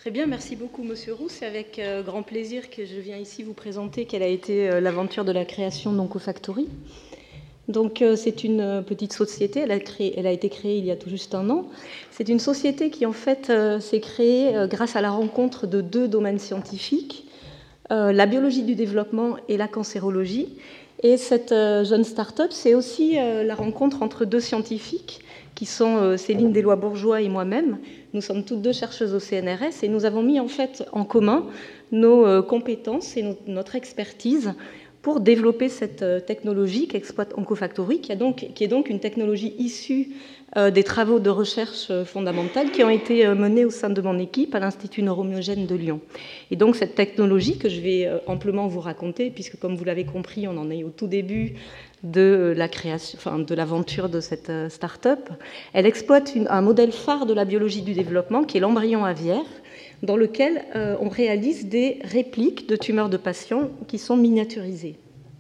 Très bien, merci beaucoup Monsieur Roux. C'est avec grand plaisir que je viens ici vous présenter quelle a été l'aventure de la création d'Oncofactory. Donc c'est une petite société, elle a été créée il y a tout juste un an. C'est une société qui en fait s'est créée grâce à la rencontre de deux domaines scientifiques, la biologie du développement et la cancérologie. Et cette jeune start-up, c'est aussi la rencontre entre deux scientifiques qui sont Céline Deslois-Bourgeois et moi-même. Nous sommes toutes deux chercheuses au CNRS et nous avons mis en fait en commun nos compétences et notre expertise pour développer cette technologie qu'exploite Oncofactory, qui est donc une technologie issue des travaux de recherche fondamentale qui ont été menés au sein de mon équipe à l'Institut Neuromyogène de Lyon. Et donc cette technologie que je vais amplement vous raconter, puisque comme vous l'avez compris, on en est au tout début de la création, enfin de l'aventure de cette start-up, elle exploite un modèle phare de la biologie du développement qui est l'embryon aviaire, dans lequel on réalise des répliques de tumeurs de patients qui sont miniaturisées.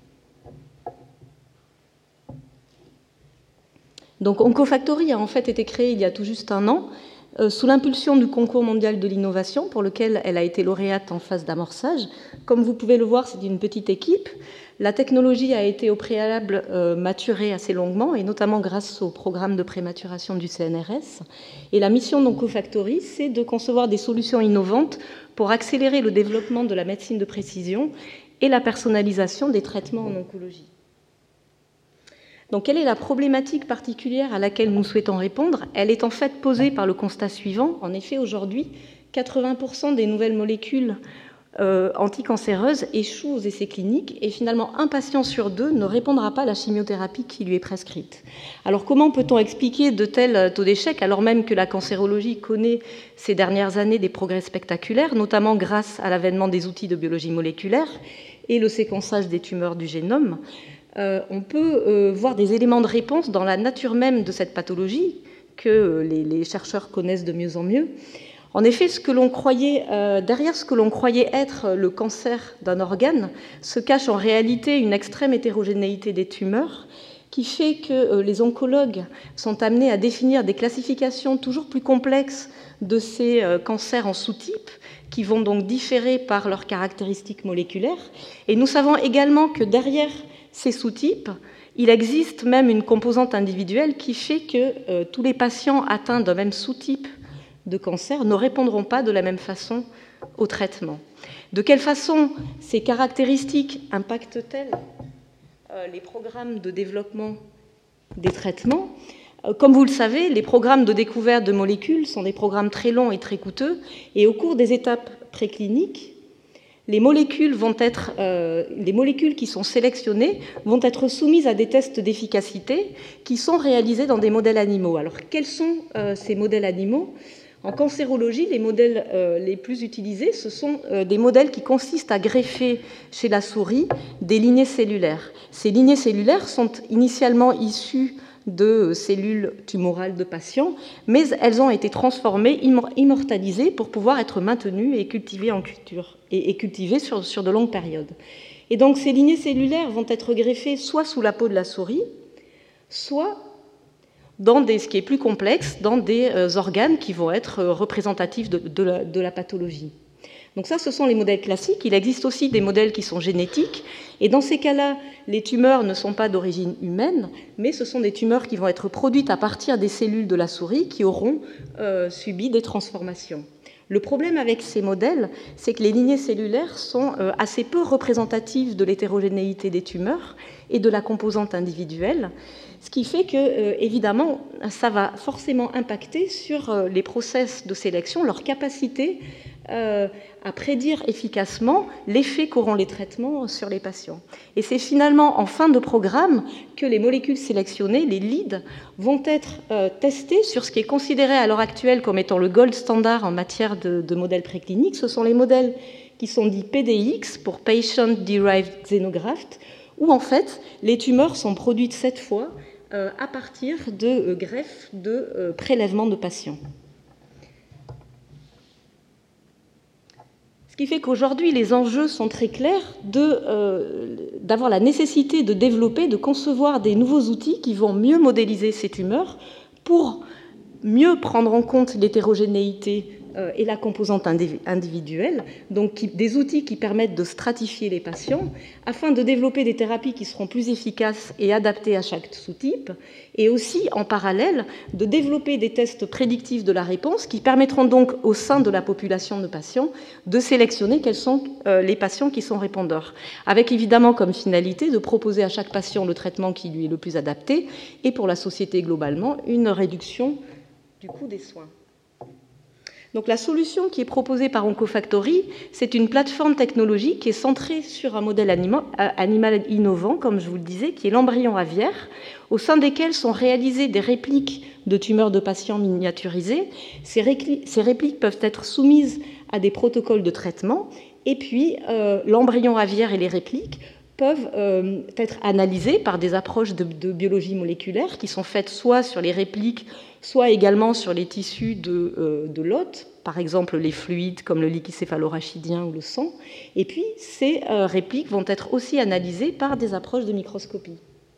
Donc Oncofactory a en fait été créée il y a tout juste un an, sous l'impulsion du concours mondial de l'innovation, pour lequel elle a été lauréate en phase d'amorçage. Comme vous pouvez le voir, c'est une petite équipe. La technologie a été au préalable maturée assez longuement, et notamment grâce au programme de prématuration du CNRS. Et la mission d'Oncofactory, c'est de concevoir des solutions innovantes pour accélérer le développement de la médecine de précision et la personnalisation des traitements en oncologie. Donc, quelle est la problématique particulière à laquelle nous souhaitons répondre? Elle est en fait posée par le constat suivant. En effet, aujourd'hui, 80% des nouvelles molécules anticancéreuses échouent aux essais cliniques et finalement, un patient sur deux ne répondra pas à la chimiothérapie qui lui est prescrite. Alors, comment peut-on expliquer de tels taux d'échec alors même que la cancérologie connaît ces dernières années des progrès spectaculaires, notamment grâce à l'avènement des outils de biologie moléculaire et le séquençage des tumeurs du génome? On peut voir des éléments de réponse dans la nature même de cette pathologie que les chercheurs connaissent de mieux en mieux. En effet, derrière ce que l'on croyait être le cancer d'un organe se cache en réalité une extrême hétérogénéité des tumeurs qui fait que les oncologues sont amenés à définir des classifications toujours plus complexes de ces cancers en sous-types qui vont donc différer par leurs caractéristiques moléculaires. Et nous savons également que derrière ces sous-types, il existe même une composante individuelle qui fait que tous les patients atteints d'un même sous-type de cancer ne répondront pas de la même façon au traitement. De quelle façon ces caractéristiques impactent-elles les programmes de développement des traitements? Comme vous le savez, les programmes de découverte de molécules sont des programmes très longs et très coûteux, et au cours des étapes précliniques, les molécules qui sont sélectionnées vont être soumises à des tests d'efficacité qui sont réalisés dans des modèles animaux. Alors, quels sont ces modèles animaux? En cancérologie, les modèles les plus utilisés, ce sont des modèles qui consistent à greffer chez la souris des lignées cellulaires. Ces lignées cellulaires sont initialement issues de cellules tumorales de patients, mais elles ont été transformées, immortalisées pour pouvoir être maintenues et cultivées en culture, et cultivées sur de longues périodes. Et donc ces lignées cellulaires vont être greffées soit sous la peau de la souris, soit ce qui est plus complexe, dans des organes qui vont être représentatifs de la pathologie. Donc ça, ce sont les modèles classiques. Il existe aussi des modèles qui sont génétiques. Et dans ces cas-là, les tumeurs ne sont pas d'origine humaine, mais ce sont des tumeurs qui vont être produites à partir des cellules de la souris qui auront subi des transformations. Le problème avec ces modèles, c'est que les lignées cellulaires sont assez peu représentatives de l'hétérogénéité des tumeurs et de la composante individuelle, ce qui fait que, évidemment, ça va forcément impacter sur les process de sélection, leur capacité à prédire efficacement l'effet qu'auront les traitements sur les patients. Et c'est finalement en fin de programme que les molécules sélectionnées, les leads, vont être testées sur ce qui est considéré à l'heure actuelle comme étant le gold standard en matière de modèles précliniques. Ce sont les modèles qui sont dits PDX, pour Patient Derived Xenograft, où en fait les tumeurs sont produites cette fois à partir de greffes de prélèvements de patients. Ce qui fait qu'aujourd'hui, les enjeux sont très clairs d'avoir la nécessité de développer, de concevoir des nouveaux outils qui vont mieux modéliser ces tumeurs pour mieux prendre en compte l'hétérogénéité et la composante individuelle, donc des outils qui permettent de stratifier les patients afin de développer des thérapies qui seront plus efficaces et adaptées à chaque sous-type, et aussi en parallèle de développer des tests prédictifs de la réponse qui permettront donc au sein de la population de patients de sélectionner quels sont les patients qui sont répondeurs, avec évidemment comme finalité de proposer à chaque patient le traitement qui lui est le plus adapté et pour la société globalement une réduction du coût des soins. Donc la solution qui est proposée par OncoFactory, c'est une plateforme technologique qui est centrée sur un modèle animal innovant, comme je vous le disais, qui est l'embryon aviaire, au sein desquels sont réalisées des répliques de tumeurs de patients miniaturisées. Ces répliques peuvent être soumises à des protocoles de traitement, et puis l'embryon aviaire et les répliques peuvent être analysés par des approches de biologie moléculaire qui sont faites soit sur les répliques, soit également sur les tissus de l'hôte, par exemple les fluides comme le liquide céphalorachidien ou le sang. Et puis, ces répliques vont être aussi analysées par des approches de microscopie.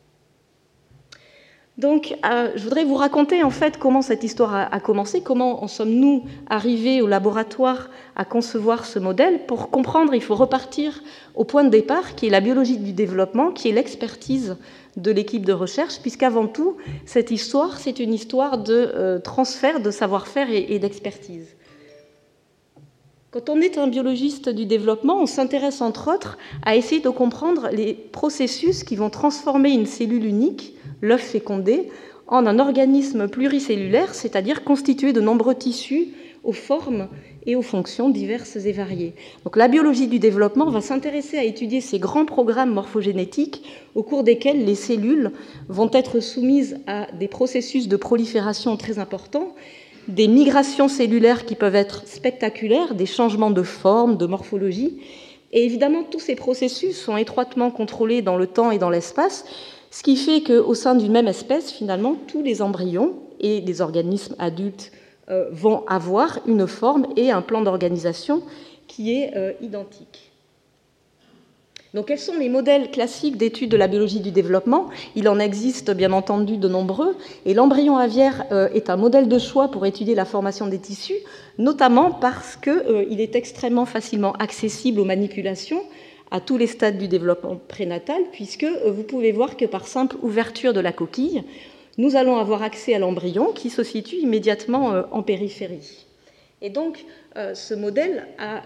Donc, je voudrais vous raconter en fait comment cette histoire a commencé, comment en sommes-nous arrivés au laboratoire à concevoir ce modèle. Pour comprendre, il faut repartir au point de départ, qui est la biologie du développement, qui est l'expertise de l'équipe de recherche, puisqu'avant tout, cette histoire, c'est une histoire de transfert de savoir-faire et d'expertise. Quand on est un biologiste du développement, on s'intéresse entre autres à essayer de comprendre les processus qui vont transformer une cellule unique, l'œuf fécondé, en un organisme pluricellulaire, c'est-à-dire constitué de nombreux tissus aux formes et aux fonctions diverses et variées. Donc la biologie du développement va s'intéresser à étudier ces grands programmes morphogénétiques au cours desquels les cellules vont être soumises à des processus de prolifération très importants, des migrations cellulaires qui peuvent être spectaculaires, des changements de forme, de morphologie. Et évidemment, tous ces processus sont étroitement contrôlés dans le temps et dans l'espace, ce qui fait qu'au sein d'une même espèce, finalement, tous les embryons et les organismes adultes vont avoir une forme et un plan d'organisation qui est identique. Donc, quels sont les modèles classiques d'études de la biologie du développement? Il en existe bien entendu de nombreux, et l'embryon aviaire est un modèle de choix pour étudier la formation des tissus, notamment parce qu'il est extrêmement facilement accessible aux manipulations à tous les stades du développement prénatal, puisque vous pouvez voir que par simple ouverture de la coquille, nous allons avoir accès à l'embryon qui se situe immédiatement en périphérie. Et donc, ce modèle a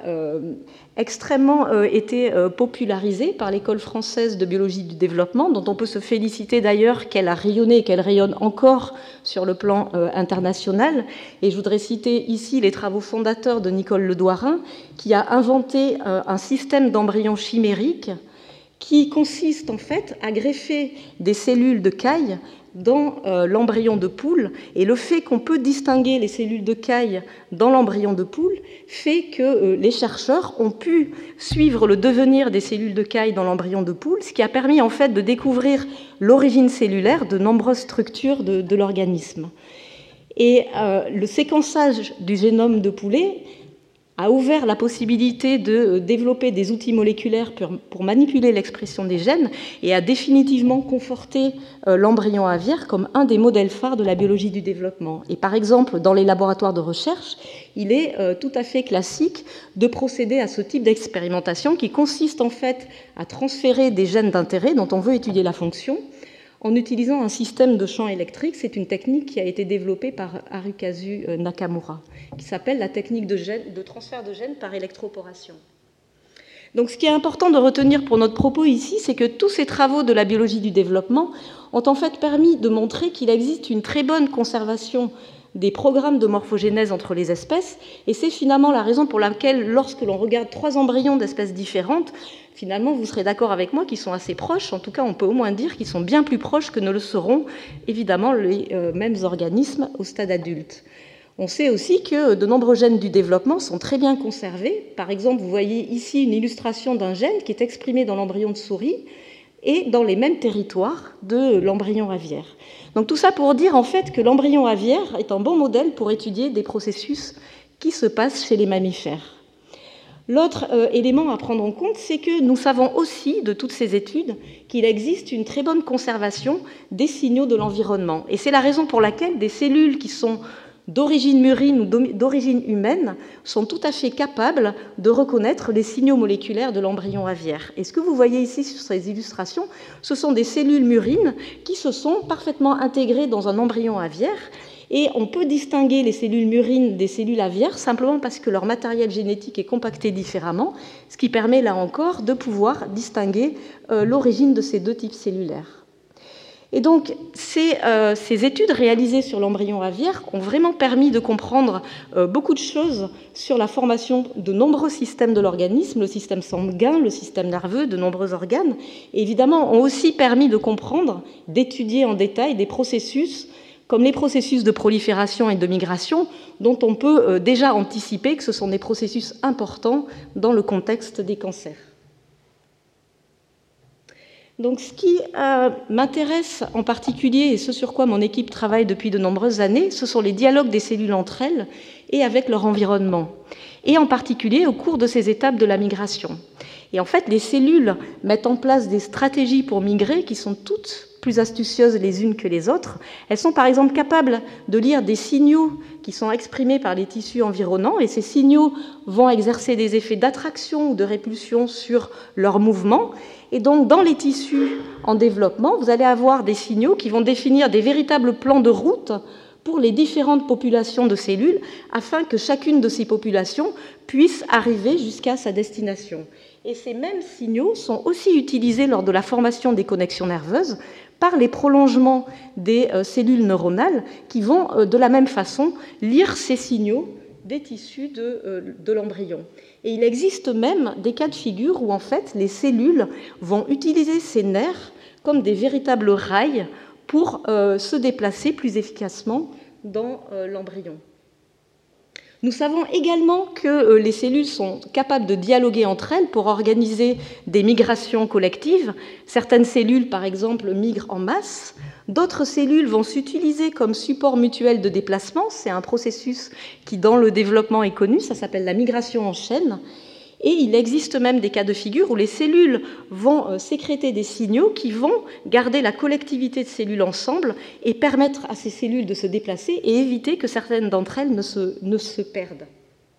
extrêmement été popularisé par l'École française de biologie du développement, dont on peut se féliciter d'ailleurs qu'elle a rayonné et qu'elle rayonne encore sur le plan international. Et je voudrais citer ici les travaux fondateurs de Nicole Ledouarin, qui a inventé un système d'embryons chimériques qui consiste en fait à greffer des cellules de caille dans l'embryon de poule, et le fait qu'on peut distinguer les cellules de caille dans l'embryon de poule fait que les chercheurs ont pu suivre le devenir des cellules de caille dans l'embryon de poule, ce qui a permis en fait de découvrir l'origine cellulaire de nombreuses structures de l'organisme. Et le séquençage du génome de poulet a ouvert la possibilité de développer des outils moléculaires pour manipuler l'expression des gènes et a définitivement conforté l'embryon aviaire comme un des modèles phares de la biologie du développement. Et par exemple, dans les laboratoires de recherche, il est tout à fait classique de procéder à ce type d'expérimentation qui consiste en fait à transférer des gènes d'intérêt dont on veut étudier la fonction en utilisant un système de champ électrique. C'est une technique qui a été développée par Harukazu Nakamura, qui s'appelle la technique de transfert de gènes par électroporation. Donc, ce qui est important de retenir pour notre propos ici, c'est que tous ces travaux de la biologie du développement ont en fait permis de montrer qu'il existe une très bonne conservation des programmes de morphogénèse entre les espèces, et c'est finalement la raison pour laquelle, lorsque l'on regarde 3 embryons d'espèces différentes, finalement, vous serez d'accord avec moi qu'ils sont assez proches. En tout cas, on peut au moins dire qu'ils sont bien plus proches que ne le seront, évidemment, les mêmes organismes au stade adulte. On sait aussi que de nombreux gènes du développement sont très bien conservés. Par exemple, vous voyez ici une illustration d'un gène qui est exprimé dans l'embryon de souris et dans les mêmes territoires de l'embryon aviaire. Donc tout ça pour dire en fait que l'embryon aviaire est un bon modèle pour étudier des processus qui se passent chez les mammifères. L'autre élément à prendre en compte, c'est que nous savons aussi, de toutes ces études, qu'il existe une très bonne conservation des signaux de l'environnement. Et c'est la raison pour laquelle des cellules qui sont d'origine murine ou d'origine humaine sont tout à fait capables de reconnaître les signaux moléculaires de l'embryon aviaire. Et ce que vous voyez ici sur ces illustrations, ce sont des cellules murines qui se sont parfaitement intégrées dans un embryon aviaire. Et on peut distinguer les cellules murines des cellules aviaires simplement parce que leur matériel génétique est compacté différemment, ce qui permet là encore de pouvoir distinguer l'origine de ces deux types cellulaires. Et donc, ces études réalisées sur l'embryon aviaire ont vraiment permis de comprendre beaucoup de choses sur la formation de nombreux systèmes de l'organisme, le système sanguin, le système nerveux, de nombreux organes, et évidemment ont aussi permis de comprendre, d'étudier en détail des processus comme les processus de prolifération et de migration, dont on peut déjà anticiper que ce sont des processus importants dans le contexte des cancers. Donc, ce qui m'intéresse en particulier, et ce sur quoi mon équipe travaille depuis de nombreuses années, ce sont les dialogues des cellules entre elles et avec leur environnement, et en particulier au cours de ces étapes de la migration. Et en fait, les cellules mettent en place des stratégies pour migrer qui sont toutes plus astucieuses les unes que les autres. Elles sont par exemple capables de lire des signaux qui sont exprimés par les tissus environnants, et ces signaux vont exercer des effets d'attraction ou de répulsion sur leur mouvement. Et donc, dans les tissus en développement, vous allez avoir des signaux qui vont définir des véritables plans de route pour les différentes populations de cellules, afin que chacune de ces populations puisse arriver jusqu'à sa destination. Et ces mêmes signaux sont aussi utilisés lors de la formation des connexions nerveuses par les prolongements des cellules neuronales qui vont de la même façon lire ces signaux des tissus de l'embryon. Et il existe même des cas de figure où en fait les cellules vont utiliser ces nerfs comme des véritables rails pour se déplacer plus efficacement dans l'embryon. Nous savons également que les cellules sont capables de dialoguer entre elles pour organiser des migrations collectives. Certaines cellules, par exemple, migrent en masse. D'autres cellules vont s'utiliser comme support mutuel de déplacement. C'est un processus qui, dans le développement, est connu. Ça s'appelle la migration en chaîne. Et il existe même des cas de figure où les cellules vont sécréter des signaux qui vont garder la collectivité de cellules ensemble et permettre à ces cellules de se déplacer et éviter que certaines d'entre elles ne se perdent.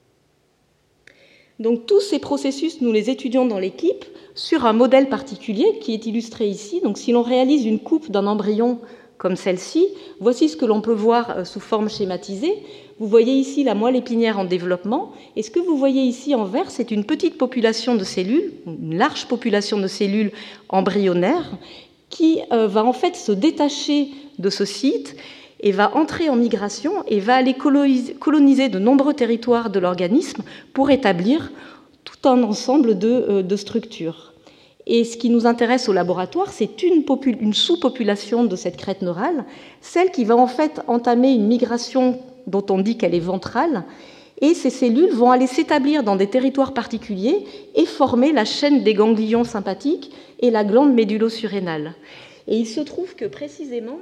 Donc tous ces processus, nous les étudions dans l'équipe sur un modèle particulier qui est illustré ici. Donc si l'on réalise une coupe d'un embryon comme celle-ci, voici ce que l'on peut voir sous forme schématisée. Vous voyez ici la moelle épinière en développement, et ce que vous voyez ici en vert, c'est une petite population de cellules, une large population de cellules embryonnaires, qui va en fait se détacher de ce site et va entrer en migration et va aller coloniser de nombreux territoires de l'organisme pour établir tout un ensemble de structures. Et ce qui nous intéresse au laboratoire, c'est une sous-population de cette crête neurale, celle qui va en fait entamer une migration dont on dit qu'elle est ventrale, et ces cellules vont aller s'établir dans des territoires particuliers et former la chaîne des ganglions sympathiques et la glande médullo-surrénale. Et il se trouve que précisément,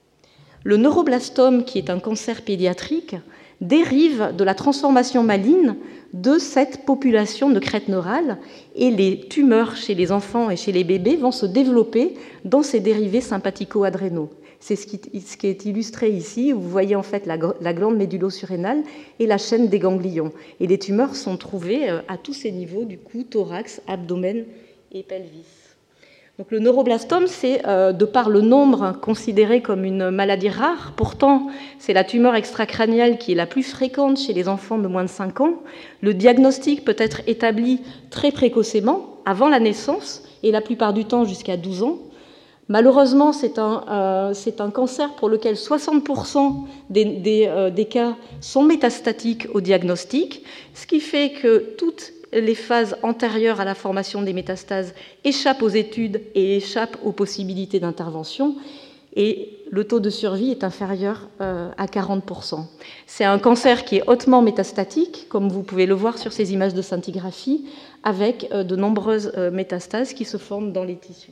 le neuroblastome, qui est un cancer pédiatrique, dérive de la transformation maligne de cette population de crête neurale, et les tumeurs chez les enfants et chez les bébés vont se développer dans ces dérivés sympathico-adrénaux. C'est ce qui est illustré ici. Vous voyez en fait la glande médullo-surrénale et la chaîne des ganglions. Et les tumeurs sont trouvées à tous ces niveaux, du cou, thorax, abdomen et pelvis. Donc le neuroblastome, c'est de par le nombre considéré comme une maladie rare. Pourtant, c'est la tumeur extracrânienne qui est la plus fréquente chez les enfants de moins de 5 ans. Le diagnostic peut être établi très précocement, avant la naissance, et la plupart du temps jusqu'à 12 ans. Malheureusement, c'est un cancer pour lequel 60% des cas sont métastatiques au diagnostic, ce qui fait que toutes les phases antérieures à la formation des métastases échappent aux études et échappent aux possibilités d'intervention, et le taux de survie est inférieur à 40%. C'est un cancer qui est hautement métastatique, comme vous pouvez le voir sur ces images de scintigraphie, avec de nombreuses métastases qui se forment dans les tissus.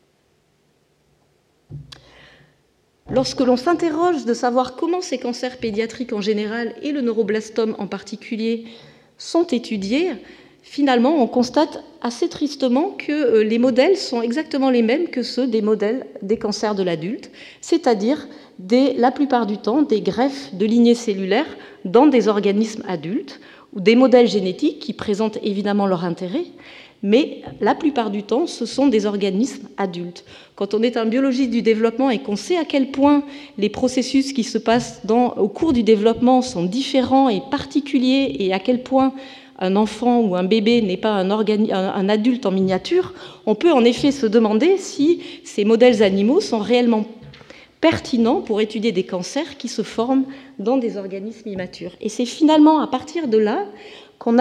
Lorsque l'on s'interroge de savoir comment ces cancers pédiatriques en général et le neuroblastome en particulier sont étudiés, finalement, on constate assez tristement que les modèles sont exactement les mêmes que ceux des modèles des cancers de l'adulte, c'est-à-dire la plupart du temps des greffes de lignées cellulaires dans des organismes adultes, ou des modèles génétiques qui présentent évidemment leur intérêt, mais la plupart du temps, ce sont des organismes adultes. Quand on est un biologiste du développement et qu'on sait à quel point les processus qui se passent au cours du développement sont différents et particuliers, et à quel point un enfant ou un bébé n'est pas un adulte en miniature, on peut en effet se demander si ces modèles animaux sont réellement pertinents pour étudier des cancers qui se forment dans des organismes immatures. Et c'est finalement à partir de là qu'on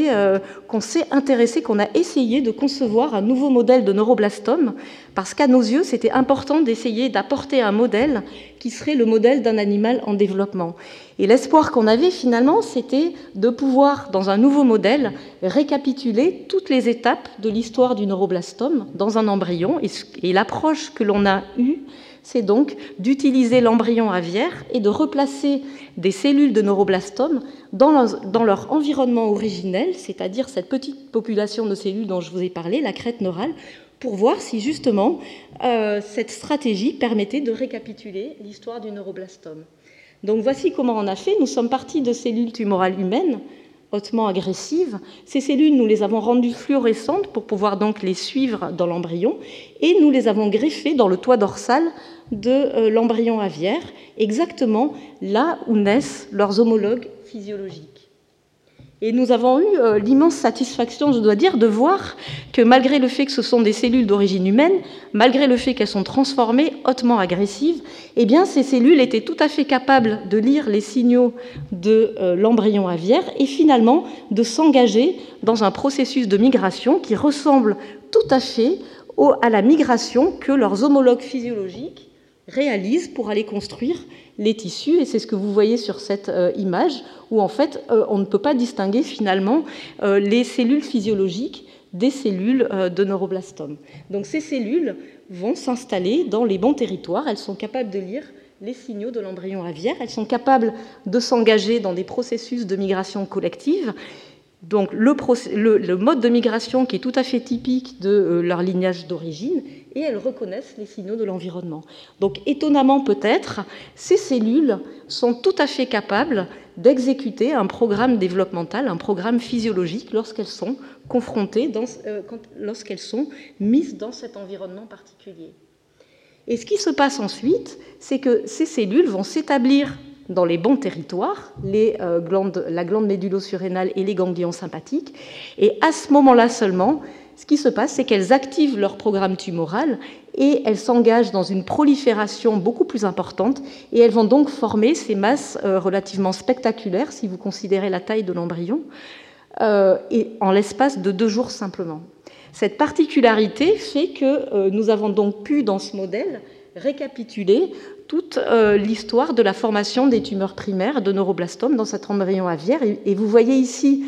s'est intéressé, qu'on a essayé de concevoir un nouveau modèle de neuroblastome, parce qu'à nos yeux, c'était important d'essayer d'apporter un modèle qui serait le modèle d'un animal en développement. Et l'espoir qu'on avait finalement, c'était de pouvoir, dans un nouveau modèle, récapituler toutes les étapes de l'histoire du neuroblastome dans un embryon. Et l'approche que l'on a eue, c'est donc d'utiliser l'embryon aviaire et de replacer des cellules de neuroblastome dans leur environnement originel, c'est-à-dire cette petite population de cellules dont je vous ai parlé, la crête neurale, pour voir si justement cette stratégie permettait de récapituler l'histoire du neuroblastome. Donc voici comment on a fait. Nous sommes partis de cellules tumorales humaines, hautement agressives. Ces cellules, nous les avons rendues fluorescentes pour pouvoir donc les suivre dans l'embryon, et nous les avons greffées dans le toit dorsal de l'embryon aviaire, exactement là où naissent leurs homologues physiologiques. Et nous avons eu l'immense satisfaction, je dois dire, de voir que malgré le fait que ce sont des cellules d'origine humaine, malgré le fait qu'elles sont transformées, hautement agressives, eh bien, ces cellules étaient tout à fait capables de lire les signaux de l'embryon aviaire et finalement de s'engager dans un processus de migration qui ressemble tout à fait à la migration que leurs homologues physiologiques réalisent pour aller construire les tissus, et c'est ce que vous voyez sur cette image, où en fait on ne peut pas distinguer finalement les cellules physiologiques des cellules de neuroblastome. Donc ces cellules vont s'installer dans les bons territoires, elles sont capables de lire les signaux de l'embryon aviaire, elles sont capables de s'engager dans des processus de migration collective. Donc le mode de migration qui est tout à fait typique de leur lignage d'origine, et elles reconnaissent les signaux de l'environnement. Donc étonnamment peut-être, ces cellules sont tout à fait capables d'exécuter un programme développemental, un programme physiologique lorsqu'elles sont confrontées, lorsqu'elles sont mises dans cet environnement particulier. Et ce qui se passe ensuite, c'est que ces cellules vont s'établir dans les bons territoires, la glande médullo-surrénale et les ganglions sympathiques. Et à ce moment-là seulement, ce qui se passe, c'est qu'elles activent leur programme tumoral et elles s'engagent dans une prolifération beaucoup plus importante, et elles vont donc former ces masses relativement spectaculaires, si vous considérez la taille de l'embryon, et en l'espace de 2 jours simplement. Cette particularité fait que nous avons donc pu, dans ce modèle, récapituler toute l'histoire de la formation des tumeurs primaires de neuroblastomes dans cet embryon aviaire. Et vous voyez ici,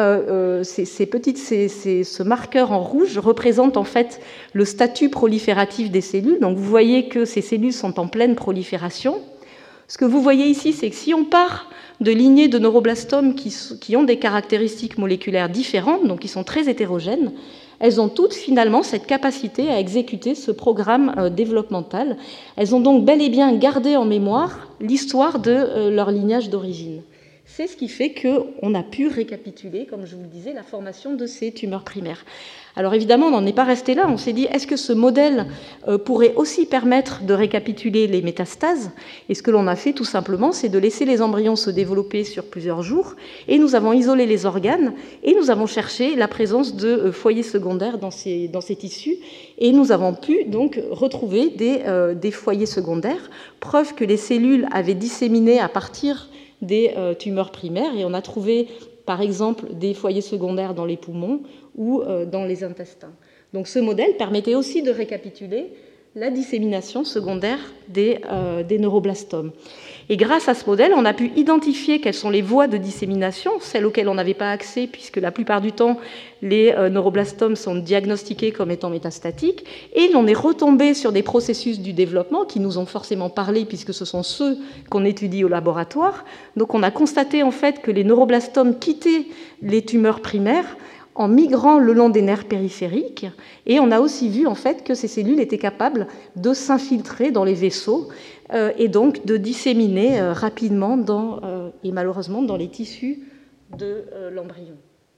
ce marqueur en rouge représente en fait le statut prolifératif des cellules. Donc vous voyez que ces cellules sont en pleine prolifération. Ce que vous voyez ici, c'est que si on part de lignées de neuroblastomes qui ont des caractéristiques moléculaires différentes, donc qui sont très hétérogènes, elles ont toutes finalement cette capacité à exécuter ce programme développemental. Elles ont donc bel et bien gardé en mémoire l'histoire de leur lignage d'origine. C'est ce qui fait qu'on a pu récapituler, comme je vous le disais, la formation de ces tumeurs primaires. Alors évidemment, on n'en est pas resté là. On s'est dit, est-ce que ce modèle pourrait aussi permettre de récapituler les métastases ? Et ce que l'on a fait tout simplement, c'est de laisser les embryons se développer sur plusieurs jours. Et nous avons isolé les organes et nous avons cherché la présence de foyers secondaires dans ces tissus. Et nous avons pu donc retrouver des foyers secondaires, preuve que les cellules avaient disséminé à partir des tumeurs primaires, et on a trouvé par exemple des foyers secondaires dans les poumons ou dans les intestins. Donc ce modèle permettait aussi de récapituler la dissémination secondaire des neuroblastomes. Et grâce à ce modèle, on a pu identifier quelles sont les voies de dissémination, celles auxquelles on n'avait pas accès, puisque la plupart du temps, les neuroblastomes sont diagnostiqués comme étant métastatiques, et on est retombé sur des processus du développement qui nous ont forcément parlé, puisque ce sont ceux qu'on étudie au laboratoire. Donc on a constaté en fait que les neuroblastomes quittaient les tumeurs primaires en migrant le long des nerfs périphériques. Et on a aussi vu en fait que ces cellules étaient capables de s'infiltrer dans les vaisseaux et donc de disséminer rapidement et malheureusement dans les tissus de l'embryon.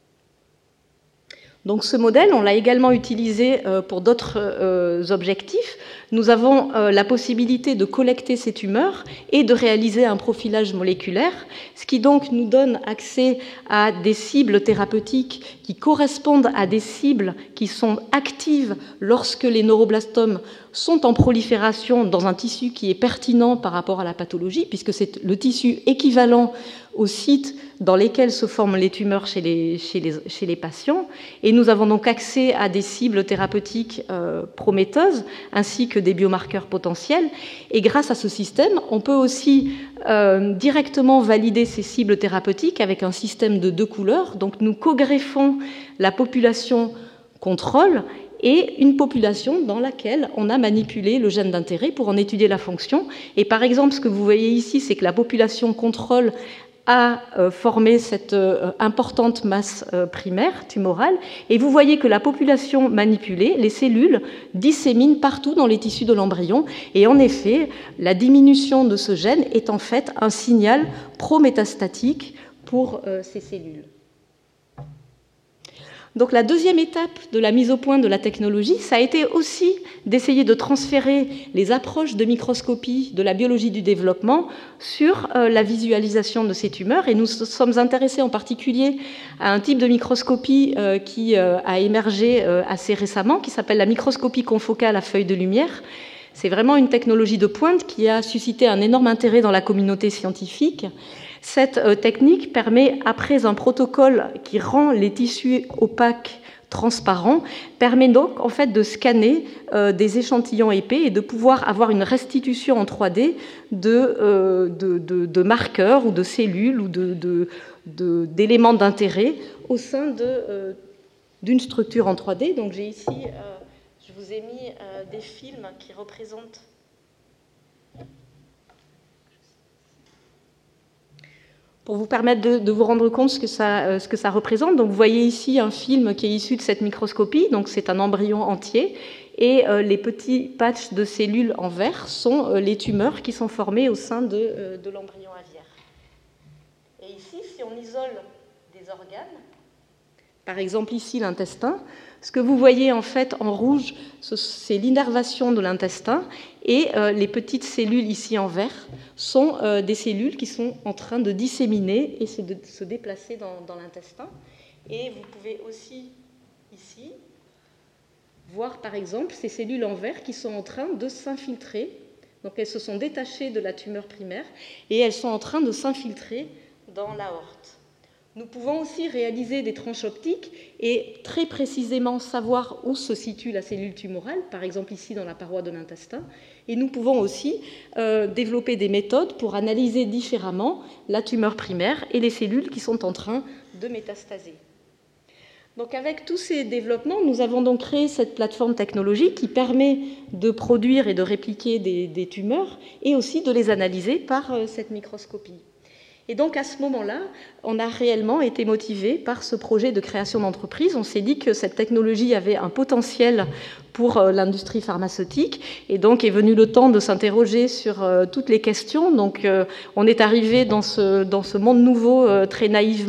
Donc ce modèle, on l'a également utilisé pour d'autres objectifs. Nous avons la possibilité de collecter ces tumeurs et de réaliser un profilage moléculaire, ce qui donc nous donne accès à des cibles thérapeutiques qui correspondent à des cibles qui sont actives lorsque les neuroblastomes sont en prolifération dans un tissu qui est pertinent par rapport à la pathologie, puisque c'est le tissu équivalent aux sites dans lesquels se forment les tumeurs chez les patients. Et nous avons donc accès à des cibles thérapeutiques prometteuses, ainsi que des biomarqueurs potentiels. Et grâce à ce système, on peut aussi directement valider ces cibles thérapeutiques avec un système de 2 couleurs. Donc nous co-greffons la population contrôle et une population dans laquelle on a manipulé le gène d'intérêt pour en étudier la fonction. Et par exemple, ce que vous voyez ici, c'est que la population contrôle a formé cette importante masse primaire tumorale. Et vous voyez que la population manipulée, les cellules, disséminent partout dans les tissus de l'embryon. Et en effet, la diminution de ce gène est en fait un signal prométastatique pour ces cellules. Donc la deuxième étape de la mise au point de la technologie, ça a été aussi d'essayer de transférer les approches de microscopie de la biologie du développement sur la visualisation de ces tumeurs. Et nous sommes intéressés en particulier à un type de microscopie qui a émergé assez récemment, qui s'appelle la microscopie confocale à feuille de lumière. C'est vraiment une technologie de pointe qui a suscité un énorme intérêt dans la communauté scientifique. Cette technique permet, après un protocole qui rend les tissus opaques transparents, permet donc en fait de scanner des échantillons épais et de pouvoir avoir une restitution en 3D de marqueurs ou de cellules ou d'éléments d'intérêt au sein d'une structure en 3D. Donc j'ai ici, je vous ai mis des films qui représentent. Pour vous permettre de vous rendre compte ce que ça représente. Donc, vous voyez ici un film qui est issu de cette microscopie. Donc, c'est un embryon entier. Et les petits patchs de cellules en vert sont les tumeurs qui sont formées au sein de l'embryon aviaire. Et ici, si on isole des organes, par exemple ici l'intestin, ce que vous voyez en fait en rouge, c'est l'innervation de l'intestin, et les petites cellules ici en vert sont des cellules qui sont en train de disséminer et se déplacer dans l'intestin. Et vous pouvez aussi ici voir par exemple ces cellules en vert qui sont en train de s'infiltrer. Donc elles se sont détachées de la tumeur primaire et elles sont en train de s'infiltrer dans l'aorte. Nous pouvons aussi réaliser des tranches optiques et très précisément savoir où se situe la cellule tumorale, par exemple ici dans la paroi de l'intestin. Et nous pouvons aussi développer des méthodes pour analyser différemment la tumeur primaire et les cellules qui sont en train de métastaser. Donc avec tous ces développements, nous avons donc créé cette plateforme technologique qui permet de produire et de répliquer des tumeurs et aussi de les analyser par cette microscopie. Et donc, à ce moment-là, on a réellement été motivé par ce projet de création d'entreprise. On s'est dit que cette technologie avait un potentiel pour l'industrie pharmaceutique. Et donc, est venu le temps de s'interroger sur toutes les questions. Donc, on est arrivé dans ce monde nouveau très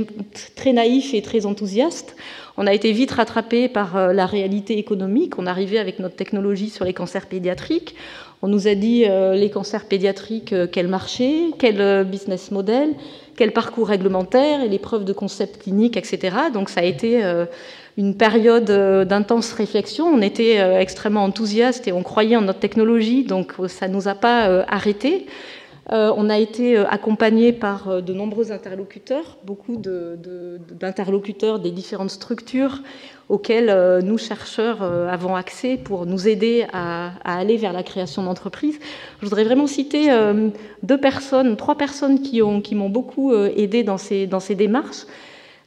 naïf et très enthousiaste. On a été vite rattrapé par la réalité économique. On arrivait avec notre technologie sur les cancers pédiatriques. On nous a dit les cancers pédiatriques, quel marché, quel business model, quel parcours réglementaire et les preuves de concept clinique, etc. Donc ça a été une période d'intense réflexion. On était extrêmement enthousiastes et on croyait en notre technologie, donc ça ne nous a pas arrêtés. On a été accompagnés par de nombreux interlocuteurs, beaucoup d'interlocuteurs des différentes structures auxquelles nous, chercheurs, avons accès pour nous aider à aller vers la création d'entreprises. Je voudrais vraiment citer trois personnes qui m'ont beaucoup aidé dans ces démarches.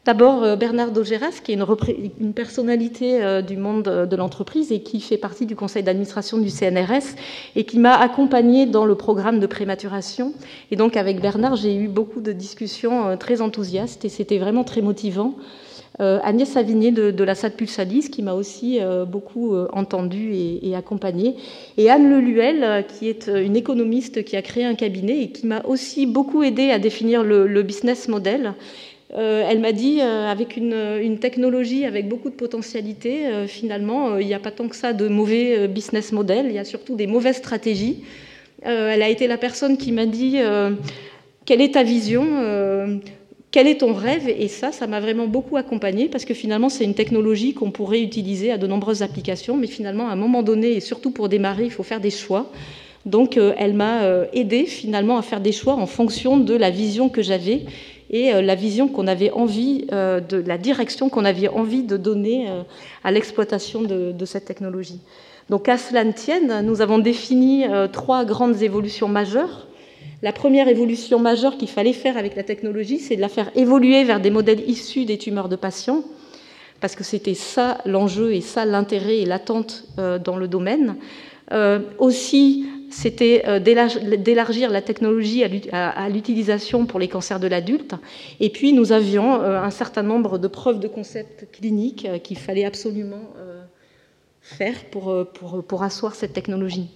D'abord, Bernard Daugeras, qui est une personnalité du monde de l'entreprise et qui fait partie du conseil d'administration du CNRS et qui m'a accompagnée dans le programme de prématuration. Et donc, avec Bernard, j'ai eu beaucoup de discussions très enthousiastes et c'était vraiment très motivant. Agnès Savigné de la SAD Pulsalis, qui m'a aussi beaucoup entendue et accompagnée. Et Anne Leluel, qui est une économiste qui a créé un cabinet et qui m'a aussi beaucoup aidée à définir le business model. Elle m'a dit, avec une technologie avec beaucoup de potentialités, finalement, il n'y a pas tant que ça de mauvais business model, il y a surtout des mauvaises stratégies. Elle a été la personne qui m'a dit, quelle est ta vision, quel est ton rêve? Et ça m'a vraiment beaucoup accompagnée, parce que finalement, c'est une technologie qu'on pourrait utiliser à de nombreuses applications, mais finalement, à un moment donné, et surtout pour démarrer, il faut faire des choix. Donc, elle m'a aidée finalement à faire des choix en fonction de la vision que j'avais, et la vision qu'on avait envie, de la direction qu'on avait envie de donner à l'exploitation de cette technologie. Donc à cela ne tienne, nous avons défini 3 grandes évolutions majeures. La première évolution majeure qu'il fallait faire avec la technologie, c'est de la faire évoluer vers des modèles issus des tumeurs de patients, parce que c'était ça l'enjeu et ça l'intérêt et l'attente dans le domaine. Aussi, c'était d'élargir la technologie à l'utilisation pour les cancers de l'adulte. Et puis, nous avions un certain nombre de preuves de concept cliniques qu'il fallait absolument faire pour asseoir cette technologie.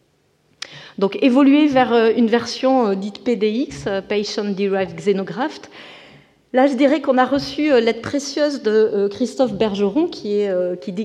Donc, évoluer vers une version dite PDX, Patient Derived Xenograft. Là, je dirais qu'on a reçu l'aide précieuse de Christophe Bergeron, qui est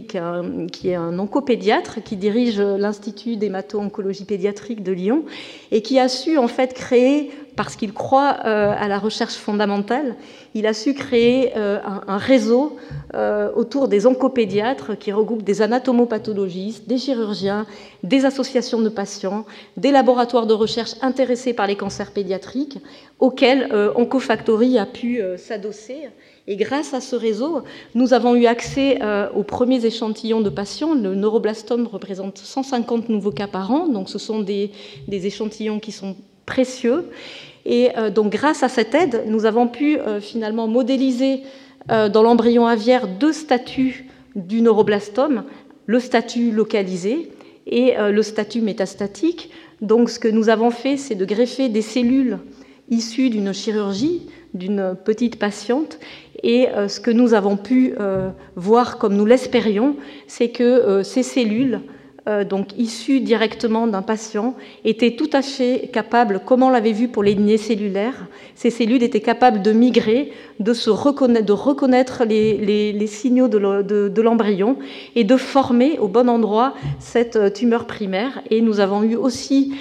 un oncopédiatre, qui dirige l'Institut d'hémato-oncologie pédiatrique de Lyon, et qui a su en fait créer, parce qu'il croit à la recherche fondamentale, il a su créer un réseau autour des oncopédiatres qui regroupe des anatomopathologistes, des chirurgiens, des associations de patients, des laboratoires de recherche intéressés par les cancers pédiatriques, auxquels Oncofactory a pu s'adosser. Et grâce à ce réseau, nous avons eu accès aux premiers échantillons de patients. Le neuroblastome représente 150 nouveaux cas par an, donc ce sont des échantillons qui sont précieux. Et donc grâce à cette aide, nous avons pu finalement modéliser dans l'embryon aviaire 2 statuts du neuroblastome, le statut localisé et le statut métastatique. Donc ce que nous avons fait, c'est de greffer des cellules issues d'une chirurgie, d'une petite patiente, et ce que nous avons pu voir, comme nous l'espérions, c'est que ces cellules, donc issues directement d'un patient, étaient tout à fait capables, comme on l'avait vu pour les lignées cellulaires, ces cellules étaient capables de migrer, de reconnaître les signaux de l'embryon et de former au bon endroit cette tumeur primaire. Et nous avons eu aussi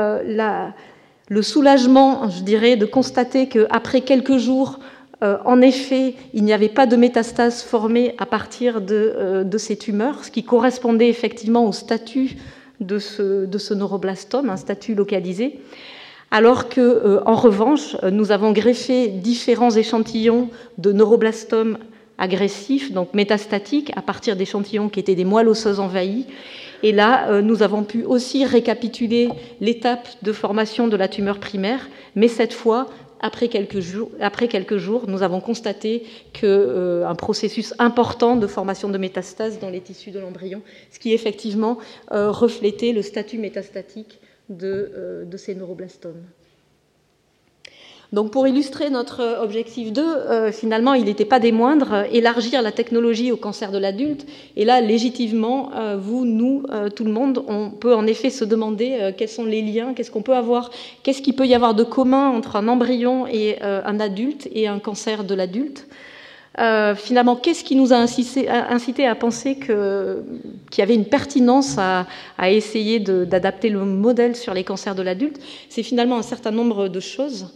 le soulagement, je dirais, de constater qu'après quelques jours, en effet, il n'y avait pas de métastases formées à partir de ces tumeurs, ce qui correspondait effectivement au statut de ce neuroblastome, un statut localisé. Alors que, en revanche, nous avons greffé différents échantillons de neuroblastomes agressifs, donc métastatiques, à partir d'échantillons qui étaient des moelles osseuses envahies. Et là, nous avons pu aussi récapituler l'étape de formation de la tumeur primaire, mais cette fois, après quelques jours, nous avons constaté qu'un processus important de formation de métastases dans les tissus de l'embryon, ce qui effectivement reflétait le statut métastatique de ces neuroblastomes. Donc pour illustrer notre objectif 2, finalement, il n'était pas des moindres, élargir la technologie au cancer de l'adulte. Et là, légitimement, vous, nous, tout le monde, on peut en effet se demander quels sont les liens, qu'est-ce qu'on peut avoir, qu'est-ce qu'il peut y avoir de commun entre un embryon et un adulte et un cancer de l'adulte. Finalement, qu'est-ce qui nous a incité à penser qu'il y avait une pertinence à essayer d'adapter le modèle sur les cancers de l'adulte? C'est finalement un certain nombre de choses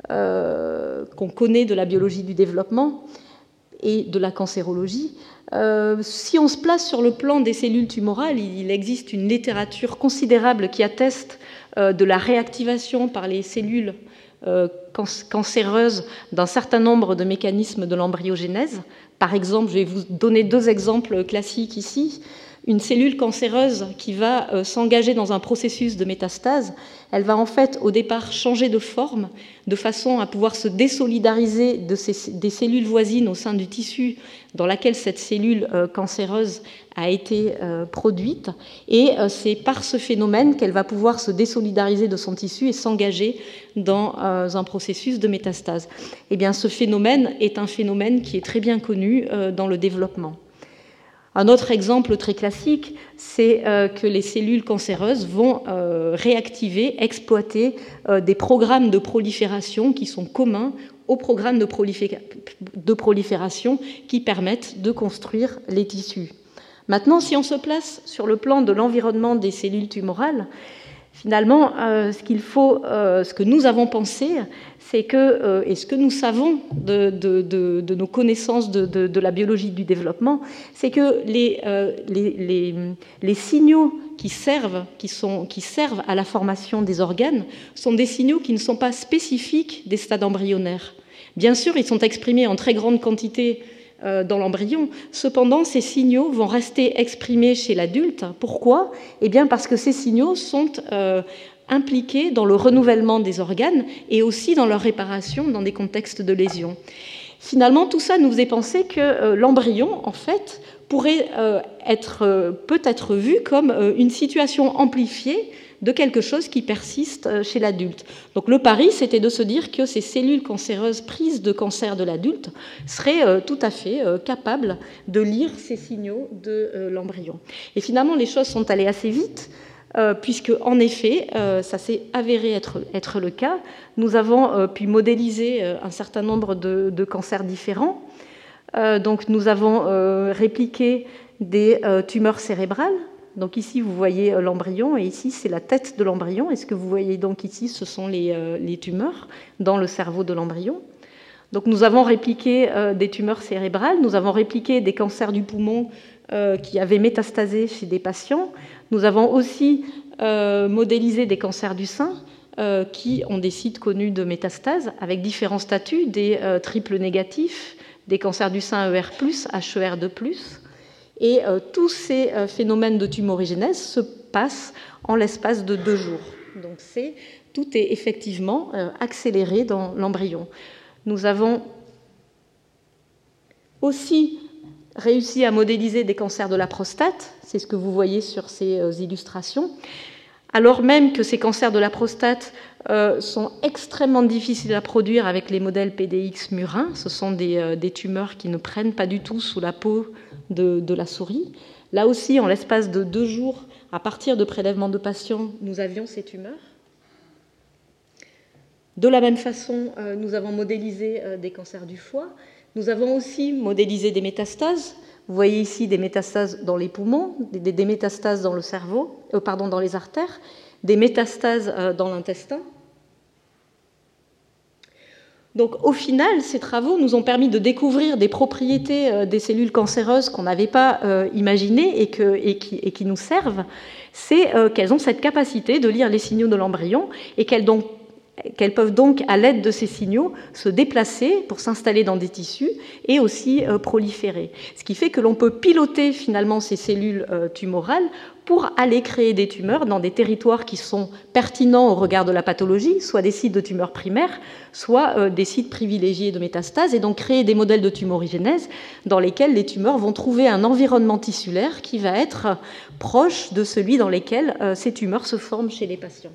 qu'on connaît de la biologie du développement et de la cancérologie. Si on se place sur le plan des cellules tumorales, il existe une littérature considérable qui atteste de la réactivation par les cellules cancéreuses d'un certain nombre de mécanismes de l'embryogénèse. Par exemple, je vais vous donner 2 exemples classiques ici. une cellule cancéreuse qui va s'engager dans un processus de métastase, elle va en fait au départ changer de forme, de façon à pouvoir se désolidariser des cellules voisines au sein du tissu dans laquelle cette cellule cancéreuse a été produite. Et c'est par ce phénomène qu'elle va pouvoir se désolidariser de son tissu et s'engager dans un processus de métastase. Eh bien, ce phénomène est un phénomène qui est très bien connu dans le développement. Un autre exemple très classique, c'est que les cellules cancéreuses vont réactiver, exploiter des programmes de prolifération qui sont communs aux programmes de prolifération qui permettent de construire les tissus. Maintenant, si on se place sur le plan de l'environnement des cellules tumorales, finalement, ce que nous avons pensé, c'est que, et ce que nous savons de nos connaissances de la biologie du développement, c'est que les signaux qui servent à la formation des organes sont des signaux qui ne sont pas spécifiques des stades embryonnaires. Bien sûr, ils sont exprimés en très grande quantité dans l'embryon. Cependant, ces signaux vont rester exprimés chez l'adulte. Pourquoi ? Eh bien, parce que ces signaux sont impliqués dans le renouvellement des organes et aussi dans leur réparation dans des contextes de lésions. Finalement, tout ça nous faisait penser que l'embryon, en fait, peut être vu comme une situation amplifiée de quelque chose qui persiste chez l'adulte. Donc le pari, c'était de se dire que ces cellules cancéreuses prises de cancer de l'adulte seraient tout à fait capables de lire ces signaux de l'embryon. Et finalement, les choses sont allées assez vite, puisque en effet, ça s'est avéré être le cas. Nous avons pu modéliser un certain nombre de cancers différents. Donc nous avons répliqué des tumeurs cérébrales. Donc ici, vous voyez l'embryon, et ici, c'est la tête de l'embryon. Et ce que vous voyez donc ici, ce sont les tumeurs dans le cerveau de l'embryon. Donc nous avons répliqué des tumeurs cérébrales, nous avons répliqué des cancers du poumon qui avaient métastasé chez des patients. Nous avons aussi modélisé des cancers du sein qui ont des sites connus de métastase, avec différents statuts, des triples négatifs, des cancers du sein ER+, HER2+. Et tous ces phénomènes de tumorigénèse se passent en l'espace de 2 jours. Donc tout est effectivement accéléré dans l'embryon. Nous avons aussi réussi à modéliser des cancers de la prostate, c'est ce que vous voyez sur ces illustrations, alors même que ces cancers de la prostate sont extrêmement difficiles à produire avec les modèles PDX murins. Ce sont des tumeurs qui ne prennent pas du tout sous la peau de la souris. Là aussi, en l'espace de 2 jours, à partir de prélèvements de patients, nous avions ces tumeurs. De la même façon, nous avons modélisé des cancers du foie. Nous avons aussi modélisé des métastases. Vous voyez ici des métastases dans les poumons, des métastases dans le cerveau, dans les artères, des métastases dans l'intestin. Donc, au final, ces travaux nous ont permis de découvrir des propriétés des cellules cancéreuses qu'on n'avait pas imaginées et qui nous servent. C'est qu'elles ont cette capacité de lire les signaux de l'embryon et qu'elles peuvent donc, à l'aide de ces signaux, se déplacer pour s'installer dans des tissus et aussi proliférer. Ce qui fait que l'on peut piloter finalement ces cellules tumorales pour aller créer des tumeurs dans des territoires qui sont pertinents au regard de la pathologie, soit des sites de tumeurs primaires, soit des sites privilégiés de métastases, et donc créer des modèles de tumorigénèse dans lesquels les tumeurs vont trouver un environnement tissulaire qui va être proche de celui dans lequel ces tumeurs se forment chez les patients.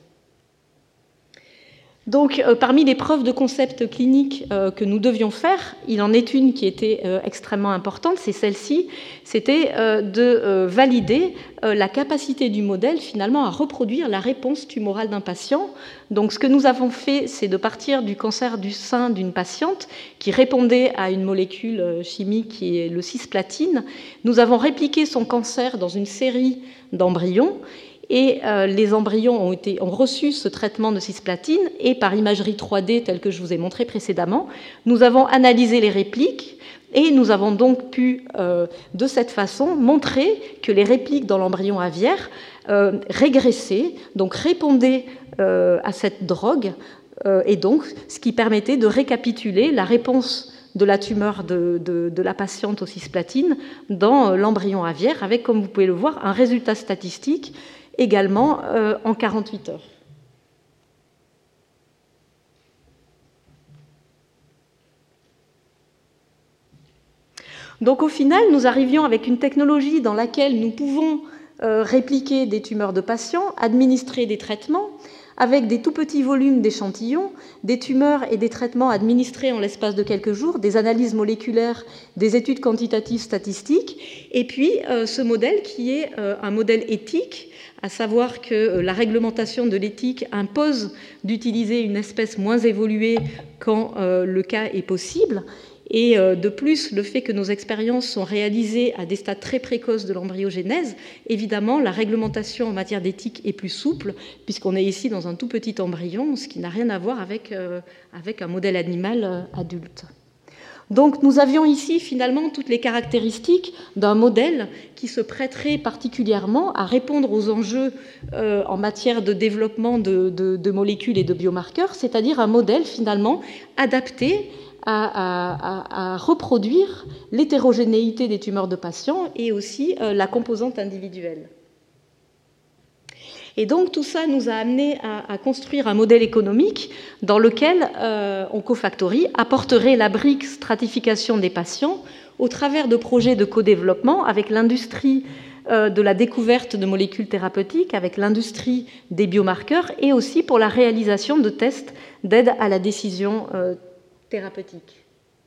Donc, parmi les preuves de concept cliniques que nous devions faire, il en est une qui était extrêmement importante, c'est celle-ci, c'était de valider la capacité du modèle finalement à reproduire la réponse tumorale d'un patient. Donc, ce que nous avons fait, c'est de partir du cancer du sein d'une patiente qui répondait à une molécule chimique qui est le cisplatine. Nous avons répliqué son cancer dans une série d'embryons. Et les embryons ont reçu ce traitement de cisplatine et par imagerie 3D, telle que je vous ai montré précédemment, nous avons analysé les répliques et nous avons donc pu, de cette façon, montrer que les répliques dans l'embryon aviaire régressaient, donc répondaient à cette drogue, et donc ce qui permettait de récapituler la réponse de la tumeur de la patiente au cisplatine dans l'embryon aviaire, avec, comme vous pouvez le voir, un résultat statistique également en 48 heures. Donc au final, nous arrivions avec une technologie dans laquelle nous pouvons répliquer des tumeurs de patients, administrer des traitements, avec des tout petits volumes d'échantillons, des tumeurs et des traitements administrés en l'espace de quelques jours, des analyses moléculaires, des études quantitatives statistiques, et puis ce modèle qui est un modèle éthique, à savoir que la réglementation de l'éthique impose d'utiliser une espèce moins évoluée quand le cas est possible. Et de plus, le fait que nos expériences sont réalisées à des stades très précoces de l'embryogénèse, évidemment, la réglementation en matière d'éthique est plus souple, puisqu'on est ici dans un tout petit embryon, ce qui n'a rien à voir avec un modèle animal adulte. Donc nous avions ici finalement toutes les caractéristiques d'un modèle qui se prêterait particulièrement à répondre aux enjeux en matière de développement de molécules et de biomarqueurs, c'est-à-dire un modèle finalement adapté à reproduire l'hétérogénéité des tumeurs de patients et aussi la composante individuelle. Et donc tout ça nous a amené à construire un modèle économique dans lequel OncoFactory apporterait la brique stratification des patients au travers de projets de co-développement avec l'industrie de la découverte de molécules thérapeutiques, avec l'industrie des biomarqueurs et aussi pour la réalisation de tests d'aide à la décision thérapeutique.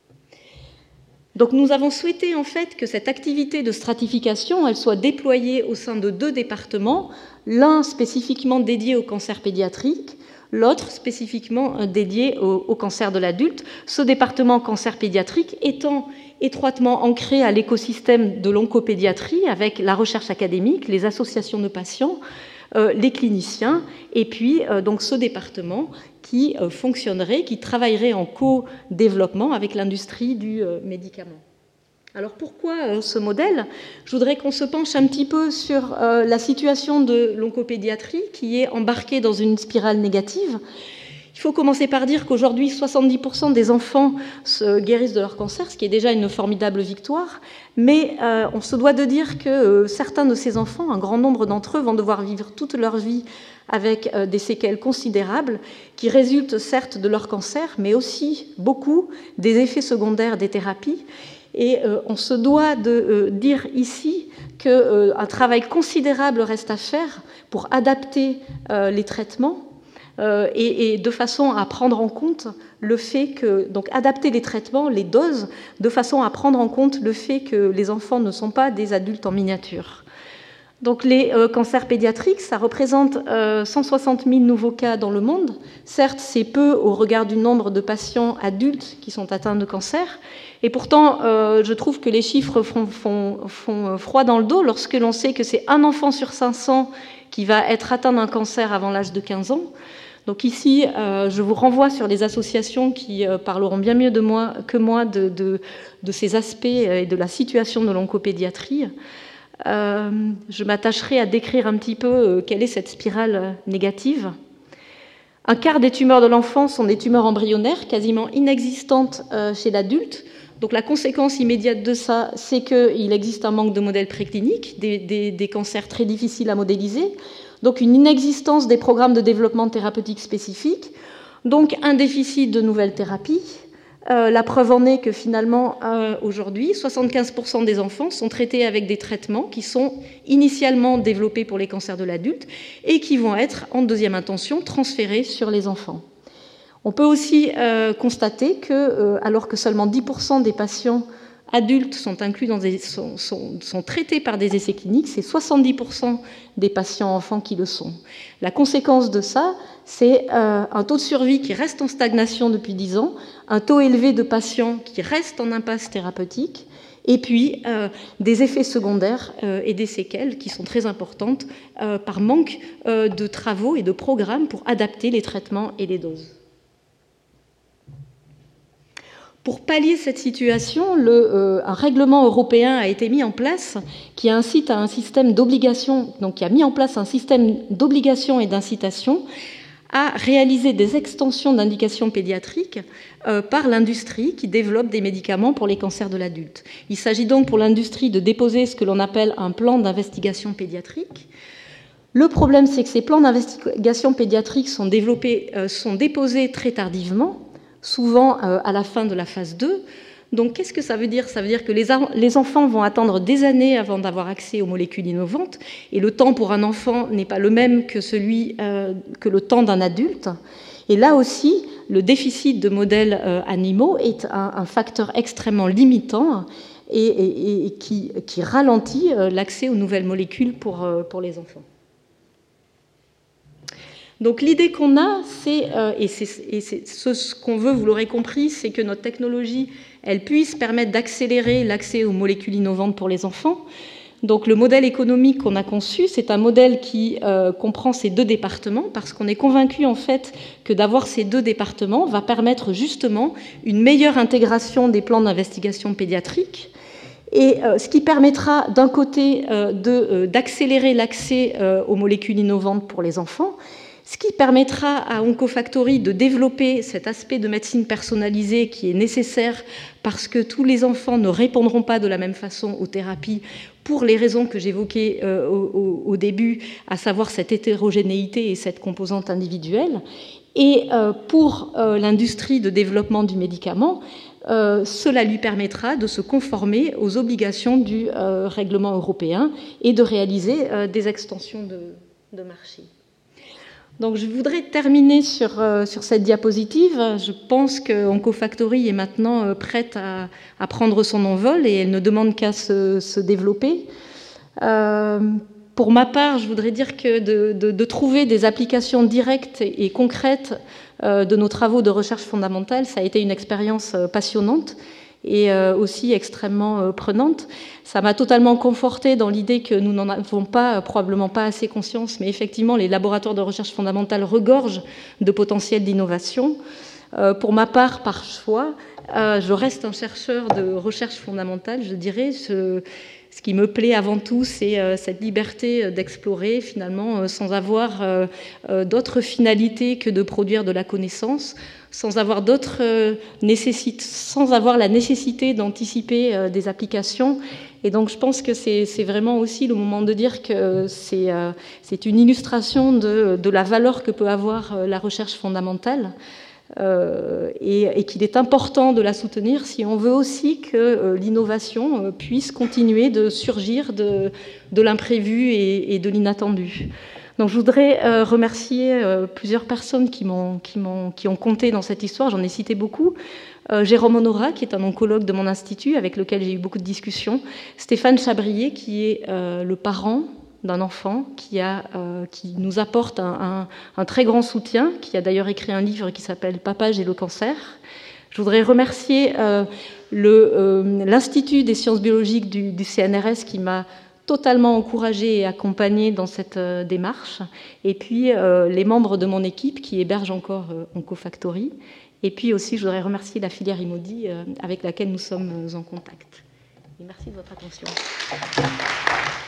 Donc nous avons souhaité en fait que cette activité de stratification elle soit déployée au sein de 2 départements, l'un spécifiquement dédié au cancer pédiatrique, l'autre spécifiquement dédié au cancer de l'adulte, ce département cancer pédiatrique étant étroitement ancré à l'écosystème de l'oncopédiatrie avec la recherche académique, les associations de patients, les cliniciens, et puis donc ce département qui fonctionnerait, qui travaillerait en co-développement avec l'industrie du médicament. Alors pourquoi ce modèle ? Je voudrais qu'on se penche un petit peu sur la situation de l'oncopédiatrie qui est embarquée dans une spirale négative. Il faut commencer par dire qu'aujourd'hui, 70% des enfants se guérissent de leur cancer, ce qui est déjà une formidable victoire, mais on se doit de dire que certains de ces enfants, un grand nombre d'entre eux, vont devoir vivre toute leur vie avec des séquelles considérables qui résultent certes de leur cancer, mais aussi beaucoup des effets secondaires des thérapies. Et on se doit de dire ici qu'un travail considérable reste à faire pour adapter les traitements et de façon à prendre en compte le fait que, donc adapter les traitements, les doses, de façon à prendre en compte le fait que les enfants ne sont pas des adultes en miniature. Donc les cancers pédiatriques, ça représente 160 000 nouveaux cas dans le monde. Certes, c'est peu au regard du nombre de patients adultes qui sont atteints de cancer. Et pourtant, je trouve que les chiffres font froid dans le dos lorsque l'on sait que c'est un enfant sur 500 qui va être atteint d'un cancer avant l'âge de 15 ans. Donc ici, je vous renvoie sur les associations qui parleront bien mieux que moi de ces aspects et de la situation de l'oncopédiatrie. Je m'attacherai à décrire un petit peu quelle est cette spirale négative. Un quart des tumeurs de l'enfant sont des tumeurs embryonnaires, quasiment inexistantes chez l'adulte. Donc la conséquence immédiate de ça, c'est qu'il existe un manque de modèles précliniques, des cancers très difficiles à modéliser, donc une inexistence des programmes de développement thérapeutique spécifiques, donc un déficit de nouvelles thérapies. La preuve en est que finalement, aujourd'hui, 75% des enfants sont traités avec des traitements qui sont initialement développés pour les cancers de l'adulte et qui vont être, en deuxième intention, transférés sur les enfants. On peut aussi constater que, alors que seulement 10% des patients adultes sont inclus sont traités par des essais cliniques, c'est 70% des patients enfants qui le sont. La conséquence de ça, c'est un taux de survie qui reste en stagnation depuis 10 ans, un taux élevé de patients qui restent en impasse thérapeutique, et puis des effets secondaires et des séquelles qui sont très importantes par manque de travaux et de programmes pour adapter les traitements et les doses. Pour pallier cette situation, un règlement européen a été mis en place qui incite à un système d'obligation, donc qui a mis en place un système d'obligation et d'incitation à réaliser des extensions d'indications pédiatriques par l'industrie qui développe des médicaments pour les cancers de l'adulte. Il s'agit donc pour l'industrie de déposer ce que l'on appelle un plan d'investigation pédiatrique. Le problème, c'est que ces plans d'investigation pédiatrique sont déposés très tardivement, souvent à la fin de la phase 2. Donc, qu'est-ce que ça veut dire? Ça veut dire que les enfants vont attendre des années avant d'avoir accès aux molécules innovantes, et le temps pour un enfant n'est pas le même que que le temps d'un adulte. Et là aussi, le déficit de modèles animaux est un facteur extrêmement limitant et qui ralentit l'accès aux nouvelles molécules pour les enfants. Donc l'idée qu'on a, et c'est ce qu'on veut, vous l'aurez compris, c'est que notre technologie, elle puisse permettre d'accélérer l'accès aux molécules innovantes pour les enfants. Donc le modèle économique qu'on a conçu, c'est un modèle qui comprend ces deux départements, parce qu'on est convaincu en fait que d'avoir ces deux départements va permettre justement une meilleure intégration des plans d'investigation pédiatrique, et ce qui permettra d'un côté d'accélérer l'accès aux molécules innovantes pour les enfants, ce qui permettra à OncoFactory de développer cet aspect de médecine personnalisée qui est nécessaire parce que tous les enfants ne répondront pas de la même façon aux thérapies pour les raisons que j'évoquais au début, à savoir cette hétérogénéité et cette composante individuelle. Et pour l'industrie de développement du médicament, cela lui permettra de se conformer aux obligations du règlement européen et de réaliser des extensions de marché. Donc, je voudrais terminer sur cette diapositive. Je pense que OncoFactory est maintenant prête à prendre son envol et elle ne demande qu'à se développer. Pour ma part, je voudrais dire que de trouver des applications directes et concrètes de nos travaux de recherche fondamentale, ça a été une expérience passionnante et aussi extrêmement prenante. Ça m'a totalement confortée dans l'idée que nous n'en avons probablement pas assez conscience, mais effectivement, les laboratoires de recherche fondamentale regorgent de potentiel d'innovation. Pour ma part, par choix, je reste un chercheur de recherche fondamentale, je dirais. Ce qui me plaît avant tout, c'est cette liberté d'explorer, finalement, sans avoir d'autres finalités que de produire de la connaissance, sans avoir la nécessité d'anticiper des applications. Et donc, je pense que c'est vraiment aussi le moment de dire que c'est une illustration de la valeur que peut avoir la recherche fondamentale. Et qu'il est important de la soutenir si on veut aussi que l'innovation puisse continuer de surgir de l'imprévu et de l'inattendu. Donc je voudrais remercier plusieurs personnes qui ont compté dans cette histoire, j'en ai cité beaucoup. Jérôme Honorat, qui est un oncologue de mon institut, avec lequel j'ai eu beaucoup de discussions. Stéphane Chabrier, qui est le parent d'un enfant qui nous apporte un très grand soutien, qui a d'ailleurs écrit un livre qui s'appelle « Papa, j'ai le cancer ». Je voudrais remercier l'Institut des sciences biologiques du CNRS qui m'a totalement encouragée et accompagnée dans cette démarche, et puis les membres de mon équipe qui hébergent encore OncoFactory, et puis aussi je voudrais remercier la filière Imodi avec laquelle nous sommes en contact. Et merci de votre attention.